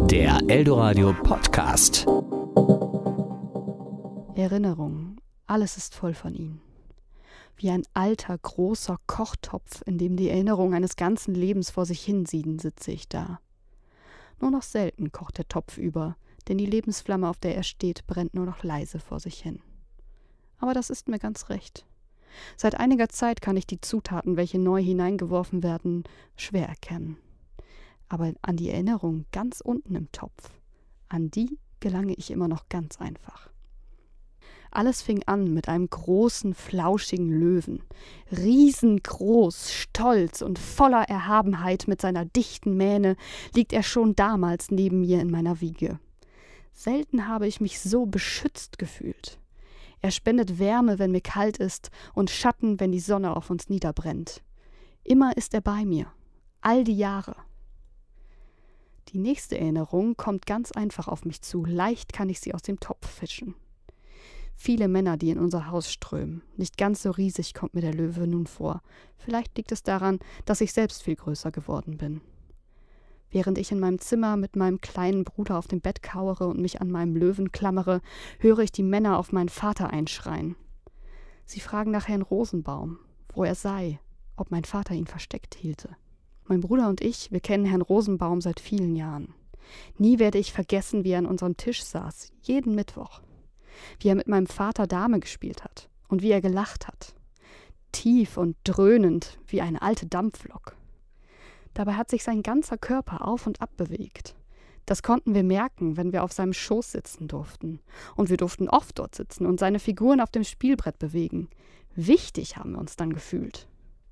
Der Eldoradio Podcast. Erinnerungen, alles ist voll von ihnen. Wie ein alter, großer Kochtopf, in dem die Erinnerungen eines ganzen Lebens vor sich hinsieden, sitze ich da. Nur noch selten kocht der Topf über, denn die Lebensflamme, auf der er steht, brennt nur noch leise vor sich hin. Aber das ist mir ganz recht. Seit einiger Zeit kann ich die Zutaten, welche neu hineingeworfen werden, schwer erkennen. Aber an die Erinnerung ganz unten im Topf, an die gelange ich immer noch ganz einfach. Alles fing an mit einem großen, flauschigen Löwen. Riesengroß, stolz und voller Erhabenheit mit seiner dichten Mähne liegt er schon damals neben mir in meiner Wiege. Selten habe ich mich so beschützt gefühlt. Er spendet Wärme, wenn mir kalt ist, und Schatten, wenn die Sonne auf uns niederbrennt. Immer ist er bei mir, all die Jahre. Die nächste Erinnerung kommt ganz einfach auf mich zu, leicht kann ich sie aus dem Topf fischen. Viele Männer, die in unser Haus strömen. Nicht ganz so riesig kommt mir der Löwe nun vor. Vielleicht liegt es daran, dass ich selbst viel größer geworden bin. Während ich in meinem Zimmer mit meinem kleinen Bruder auf dem Bett kauere und mich an meinem Löwen klammere, höre ich die Männer auf meinen Vater einschreien. Sie fragen nach Herrn Rosenbaum, wo er sei, ob mein Vater ihn versteckt hielte. Mein Bruder und ich, wir kennen Herrn Rosenbaum seit vielen Jahren. Nie werde ich vergessen, wie er an unserem Tisch saß, jeden Mittwoch. Wie er mit meinem Vater Dame gespielt hat und wie er gelacht hat. Tief und dröhnend wie eine alte Dampflok. Dabei hat sich sein ganzer Körper auf und ab bewegt. Das konnten wir merken, wenn wir auf seinem Schoß sitzen durften. Und wir durften oft dort sitzen und seine Figuren auf dem Spielbrett bewegen. Wichtig haben wir uns dann gefühlt.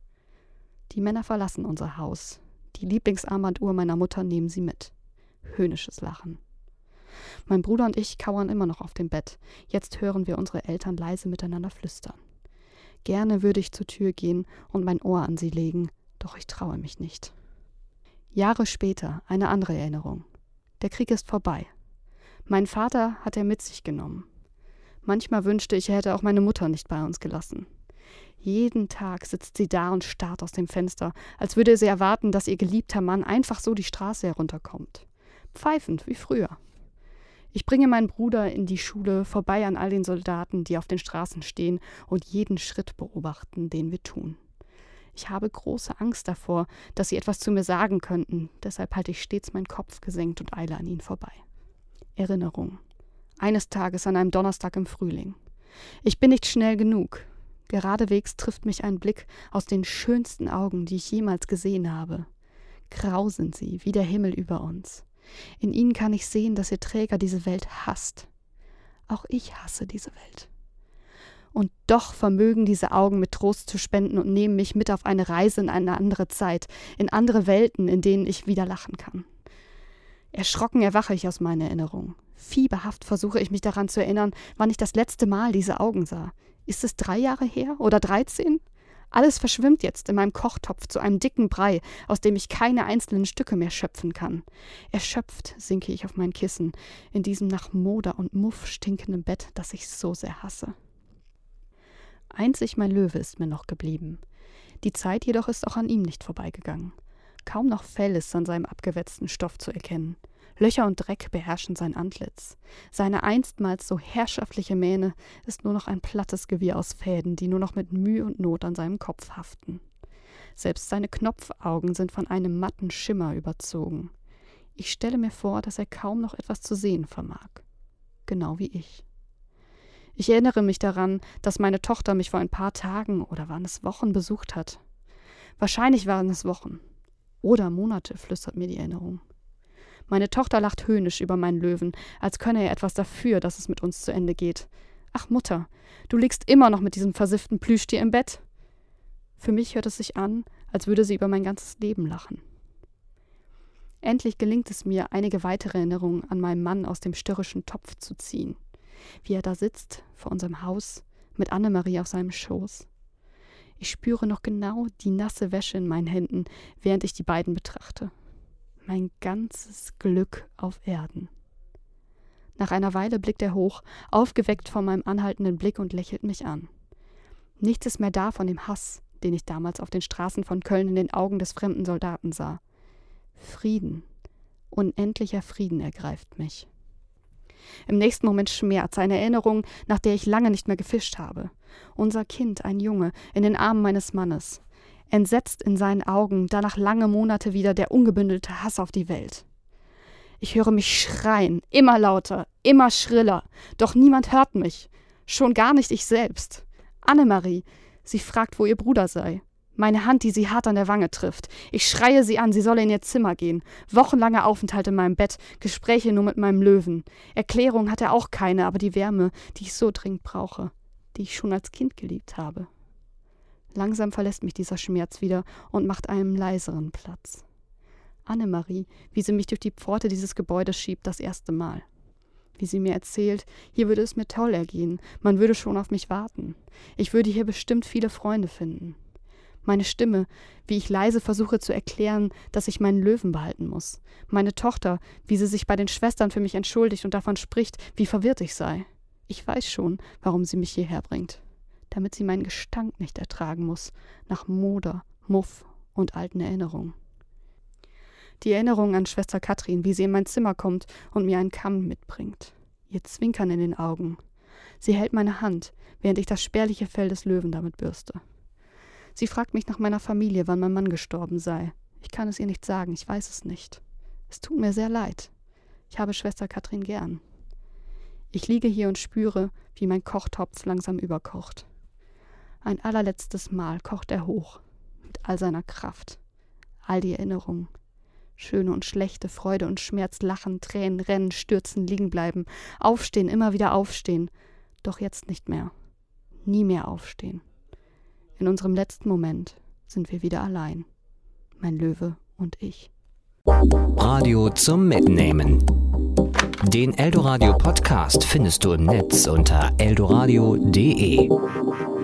Die Männer verlassen unser Haus. Die Lieblingsarmbanduhr meiner Mutter nehmen sie mit. Höhnisches Lachen. Mein Bruder und ich kauern immer noch auf dem Bett. Jetzt hören wir unsere Eltern leise miteinander flüstern. Gerne würde ich zur Tür gehen und mein Ohr an sie legen, doch ich traue mich nicht. Jahre später eine andere Erinnerung. Der Krieg ist vorbei. Meinen Vater hat er mit sich genommen. Manchmal wünschte ich, er hätte auch meine Mutter nicht bei uns gelassen. Jeden Tag sitzt sie da und starrt aus dem Fenster, als würde sie erwarten, dass ihr geliebter Mann einfach so die Straße herunterkommt. Pfeifend wie früher. Ich bringe meinen Bruder in die Schule, vorbei an all den Soldaten, die auf den Straßen stehen und jeden Schritt beobachten, den wir tun. Ich habe große Angst davor, dass sie etwas zu mir sagen könnten, deshalb halte ich stets meinen Kopf gesenkt und eile an ihnen vorbei. Erinnerung. Eines Tages an einem Donnerstag im Frühling. Ich bin nicht schnell genug. Geradewegs trifft mich ein Blick aus den schönsten Augen, die ich jemals gesehen habe. Grau sind sie, wie der Himmel über uns. In ihnen kann ich sehen, dass ihr Träger diese Welt hasst. Auch ich hasse diese Welt. Und doch vermögen diese Augen mit Trost zu spenden und nehmen mich mit auf eine Reise in eine andere Zeit, in andere Welten, in denen ich wieder lachen kann. Erschrocken erwache ich aus meiner Erinnerung. Fieberhaft versuche ich mich daran zu erinnern, wann ich das letzte Mal diese Augen sah. Ist es 3 Jahre her oder 13? Alles verschwimmt jetzt in meinem Kochtopf zu einem dicken Brei, aus dem ich keine einzelnen Stücke mehr schöpfen kann. Erschöpft sinke ich auf mein Kissen, in diesem nach Moder und Muff stinkenden Bett, das ich so sehr hasse. Einzig mein Löwe ist mir noch geblieben. Die Zeit jedoch ist auch an ihm nicht vorbeigegangen. Kaum noch Fell ist an seinem abgewetzten Stoff zu erkennen. Löcher und Dreck beherrschen sein Antlitz. Seine einstmals so herrschaftliche Mähne ist nur noch ein plattes Gewirr aus Fäden, die nur noch mit Mühe und Not an seinem Kopf haften. Selbst seine Knopfaugen sind von einem matten Schimmer überzogen. Ich stelle mir vor, dass er kaum noch etwas zu sehen vermag. Genau wie ich. Ich erinnere mich daran, dass meine Tochter mich vor ein paar Tagen oder waren es Wochen besucht hat. Wahrscheinlich waren es Wochen. Oder Monate, flüstert mir die Erinnerung. Meine Tochter lacht höhnisch über meinen Löwen, als könne er etwas dafür, dass es mit uns zu Ende geht. Ach Mutter, du liegst immer noch mit diesem versifften Plüschtier im Bett. Für mich hört es sich an, als würde sie über mein ganzes Leben lachen. Endlich gelingt es mir, einige weitere Erinnerungen an meinen Mann aus dem störrischen Topf zu ziehen. Wie er da sitzt, vor unserem Haus, mit Annemarie auf seinem Schoß. Ich spüre noch genau die nasse Wäsche in meinen Händen, während ich die beiden betrachte. Mein ganzes Glück auf Erden. Nach einer Weile blickt er hoch, aufgeweckt von meinem anhaltenden Blick und lächelt mich an. Nichts ist mehr da von dem Hass, den ich damals auf den Straßen von Köln in den Augen des fremden Soldaten sah. Frieden, Unendlicher Frieden ergreift mich. Im nächsten Moment Schmerz, eine Erinnerung, nach der ich lange nicht mehr gefischt habe. Unser Kind, ein Junge, in den Armen meines Mannes. Entsetzt in seinen Augen, danach lange Monate wieder der ungebündelte Hass auf die Welt. Ich höre mich schreien, immer lauter, immer schriller, doch niemand hört mich, schon gar nicht ich selbst. Annemarie, sie fragt, wo ihr Bruder sei. Meine Hand, die sie hart an der Wange trifft. Ich schreie sie an, sie solle in ihr Zimmer gehen. Wochenlange Aufenthalt in meinem Bett, Gespräche nur mit meinem Löwen. Erklärung hat er auch keine, aber die Wärme, die ich so dringend brauche, die ich schon als Kind geliebt habe. Langsam verlässt mich dieser Schmerz wieder und macht einen leiseren Platz. Annemarie, wie sie mich durch die Pforte dieses Gebäudes schiebt, das erste Mal. Wie sie mir erzählt, hier würde es mir toll ergehen, man würde schon auf mich warten. Ich würde hier bestimmt viele Freunde finden. Meine Stimme, wie ich leise versuche zu erklären, dass ich meinen Löwen behalten muss. Meine Tochter, wie sie sich bei den Schwestern für mich entschuldigt und davon spricht, wie verwirrt ich sei. Ich weiß schon, warum sie mich hierher bringt. Damit sie meinen Gestank nicht ertragen muss, nach Moder, Muff und alten Erinnerungen. Die Erinnerung an Schwester Katrin, wie sie in mein Zimmer kommt und mir einen Kamm mitbringt. Ihr Zwinkern in den Augen. Sie hält meine Hand, während ich das spärliche Fell des Löwen damit bürste. Sie fragt mich nach meiner Familie, wann mein Mann gestorben sei. Ich kann es ihr nicht sagen, ich weiß es nicht. Es tut mir sehr leid. Ich habe Schwester Katrin gern. Ich liege hier und spüre, wie mein Kochtopf langsam überkocht. Ein allerletztes Mal kocht er hoch, mit all seiner Kraft. All die Erinnerungen. Schöne und schlechte, Freude und Schmerz, Lachen, Tränen, Rennen, Stürzen, liegen bleiben. Aufstehen, immer wieder aufstehen. Doch jetzt nicht mehr. Nie mehr aufstehen. In unserem letzten Moment sind wir wieder allein. Mein Löwe und ich. Radio zum Mitnehmen. Den Eldoradio Podcast findest du im Netz unter eldoradio.de.